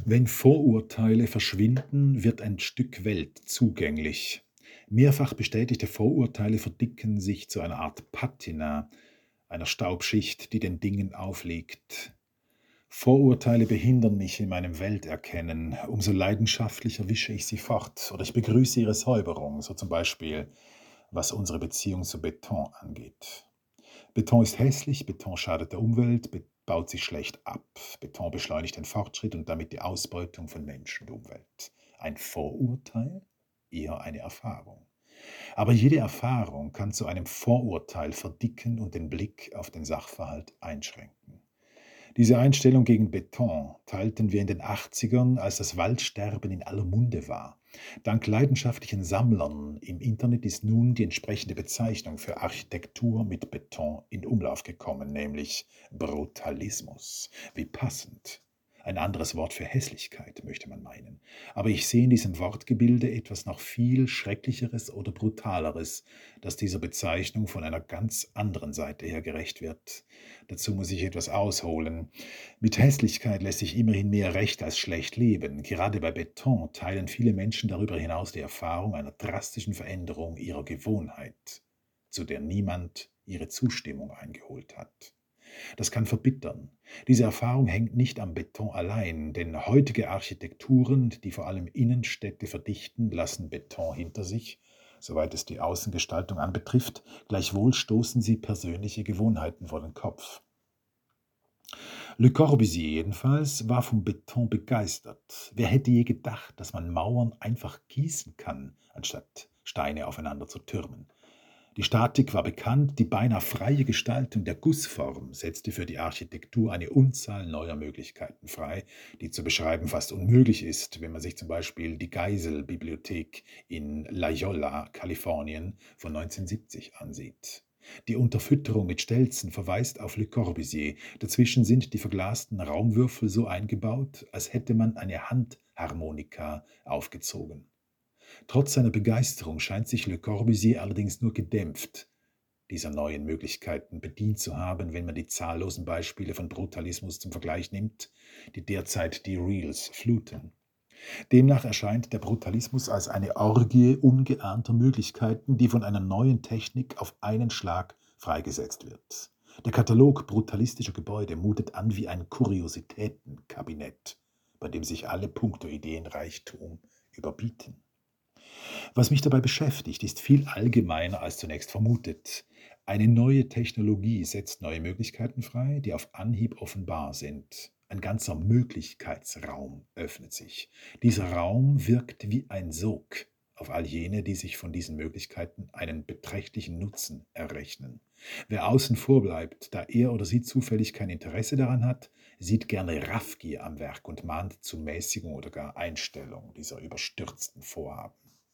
Wenn Vorurteile verschwinden, wird ein Stück Welt zugänglich. Mehrfach bestätigte Vorurteile verdicken sich zu einer Art Patina, einer Staubschicht, die den Dingen aufliegt. Vorurteile behindern mich in meinem Welterkennen. Umso leidenschaftlicher wische ich sie fort oder ich begrüße ihre Säuberung, so zum Beispiel, was unsere Beziehung zu Beton angeht. Beton ist hässlich, Beton schadet der Umwelt, baut sich schlecht ab. Beton beschleunigt den Fortschritt und damit die Ausbeutung von Mensch und Umwelt. Ein Vorurteil? Eher eine Erfahrung. Aber jede Erfahrung kann zu einem Vorurteil verdicken und den Blick auf den Sachverhalt einschränken. Diese Einstellung gegen Beton teilten wir in den 80ern, als das Waldsterben in aller Munde war. Dank leidenschaftlichen Sammlern im Internet ist nun die entsprechende Bezeichnung für Architektur mit Beton in Umlauf gekommen, nämlich Brutalismus. Wie passend. Ein anderes Wort für Hässlichkeit, möchte man meinen. Aber ich sehe in diesem Wortgebilde etwas noch viel Schrecklicheres oder Brutaleres, das dieser Bezeichnung von einer ganz anderen Seite her gerecht wird. Dazu muss ich etwas ausholen. Mit Hässlichkeit lässt sich immerhin mehr recht als schlecht leben. Gerade bei Beton teilen viele Menschen darüber hinaus die Erfahrung einer drastischen Veränderung ihrer Gewohnheit, zu der niemand ihre Zustimmung eingeholt hat. Das kann verbittern. Diese Erfahrung hängt nicht am Beton allein, denn heutige Architekturen, die vor allem Innenstädte verdichten, lassen Beton hinter sich, soweit es die Außengestaltung anbetrifft, gleichwohl stoßen sie persönliche Gewohnheiten vor den Kopf. Le Corbusier jedenfalls war vom Beton begeistert. Wer hätte je gedacht, dass man Mauern einfach gießen kann, anstatt Steine aufeinander zu türmen? Die Statik war bekannt, die beinahe freie Gestaltung der Gussform setzte für die Architektur eine Unzahl neuer Möglichkeiten frei, die zu beschreiben fast unmöglich ist, wenn man sich zum Beispiel die Geisel-Bibliothek in La Jolla, Kalifornien von 1970 ansieht. Die Unterfütterung mit Stelzen verweist auf Le Corbusier. Dazwischen sind die verglasten Raumwürfel so eingebaut, als hätte man eine Handharmonika aufgezogen. Trotz seiner Begeisterung scheint sich Le Corbusier allerdings nur gedämpft dieser neuen Möglichkeiten bedient zu haben, wenn man die zahllosen Beispiele von Brutalismus zum Vergleich nimmt, die derzeit die Reels fluten. Demnach erscheint der Brutalismus als eine Orgie ungeahnter Möglichkeiten, die von einer neuen Technik auf einen Schlag freigesetzt wird. Der Katalog brutalistischer Gebäude mutet an wie ein Kuriositätenkabinett, bei dem sich alle puncto Ideenreichtum überbieten. Was mich dabei beschäftigt, ist viel allgemeiner als zunächst vermutet. Eine neue Technologie setzt neue Möglichkeiten frei, die auf Anhieb offenbar sind. Ein ganzer Möglichkeitsraum öffnet sich. Dieser Raum wirkt wie ein Sog auf all jene, die sich von diesen Möglichkeiten einen beträchtlichen Nutzen errechnen. Wer außen vor bleibt, da er oder sie zufällig kein Interesse daran hat, sieht gerne Raffgier am Werk und mahnt zu Mäßigung oder gar Einstellung dieser überstürzten Vorhaben.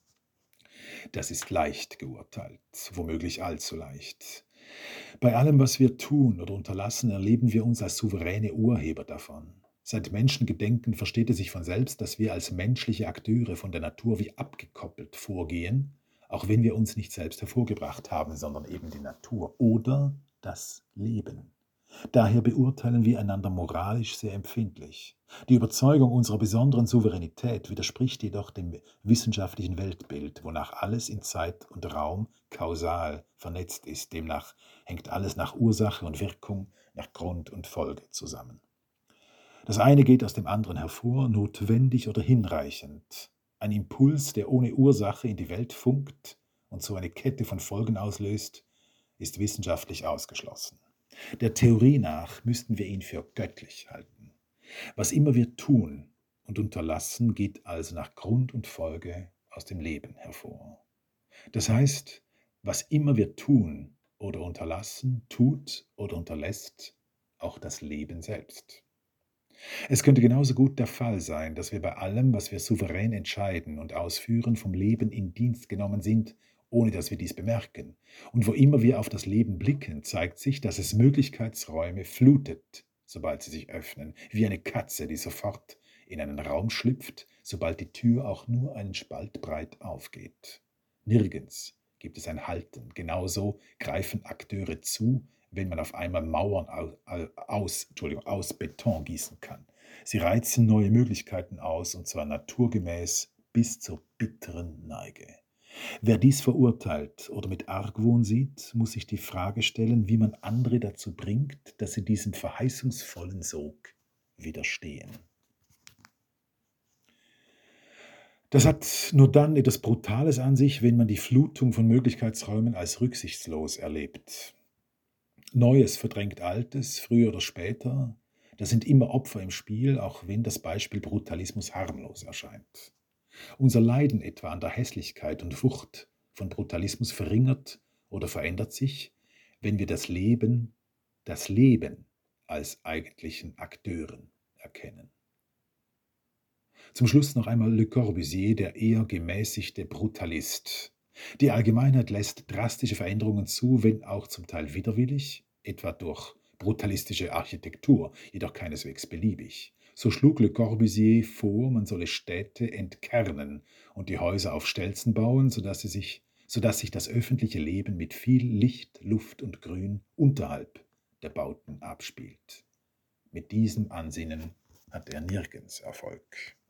Das ist leicht geurteilt, womöglich allzu leicht. Bei allem, was wir tun oder unterlassen, erleben wir uns als souveräne Urheber davon. Seit Menschengedenken versteht es sich von selbst, dass wir als menschliche Akteure von der Natur wie abgekoppelt vorgehen, auch wenn wir uns nicht selbst hervorgebracht haben, sondern eben die Natur oder das Leben. Daher beurteilen wir einander moralisch sehr empfindlich. Die Überzeugung unserer besonderen Souveränität widerspricht jedoch dem wissenschaftlichen Weltbild, wonach alles in Zeit und Raum kausal vernetzt ist. Demnach hängt alles nach Ursache und Wirkung, nach Grund und Folge zusammen. Das eine geht aus dem anderen hervor, notwendig oder hinreichend. Ein Impuls, der ohne Ursache in die Welt funkt und so eine Kette von Folgen auslöst, ist wissenschaftlich ausgeschlossen. Der Theorie nach müssten wir ihn für göttlich halten. Was immer wir tun und unterlassen, geht also nach Grund und Folge aus dem Leben hervor. Das heißt, was immer wir tun oder unterlassen, tut oder unterlässt auch das Leben selbst. Es könnte genauso gut der Fall sein, dass wir bei allem, was wir souverän entscheiden und ausführen, vom Leben in Dienst genommen sind, ohne dass wir dies bemerken. Und wo immer wir auf das Leben blicken, zeigt sich, dass es Möglichkeitsräume flutet, sobald sie sich öffnen, wie eine Katze, die sofort in einen Raum schlüpft, sobald die Tür auch nur einen Spalt breit aufgeht. Nirgends gibt es ein Halten. Genauso greifen Akteure zu, wenn man auf einmal Mauern aus Beton gießen kann. Sie reizen neue Möglichkeiten aus, und zwar naturgemäß bis zur bitteren Neige. Wer dies verurteilt oder mit Argwohn sieht, muss sich die Frage stellen, wie man andere dazu bringt, dass sie diesem verheißungsvollen Sog widerstehen. Das hat nur dann etwas Brutales an sich, wenn man die Flutung von Möglichkeitsräumen als rücksichtslos erlebt. Neues verdrängt Altes, früher oder später. Da sind immer Opfer im Spiel, auch wenn das Beispiel Brutalismus harmlos erscheint. Unser Leiden etwa an der Hässlichkeit und Wucht von Brutalismus verringert oder verändert sich, wenn wir das Leben als eigentlichen Akteuren erkennen. Zum Schluss noch einmal Le Corbusier, der eher gemäßigte Brutalist. Die Allgemeinheit lässt drastische Veränderungen zu, wenn auch zum Teil widerwillig, etwa durch brutalistische Architektur, jedoch keineswegs beliebig. So schlug Le Corbusier vor, man solle Städte entkernen und die Häuser auf Stelzen bauen, sodass sich das öffentliche Leben mit viel Licht, Luft und Grün unterhalb der Bauten abspielt. Mit diesem Ansinnen hat er nirgends Erfolg.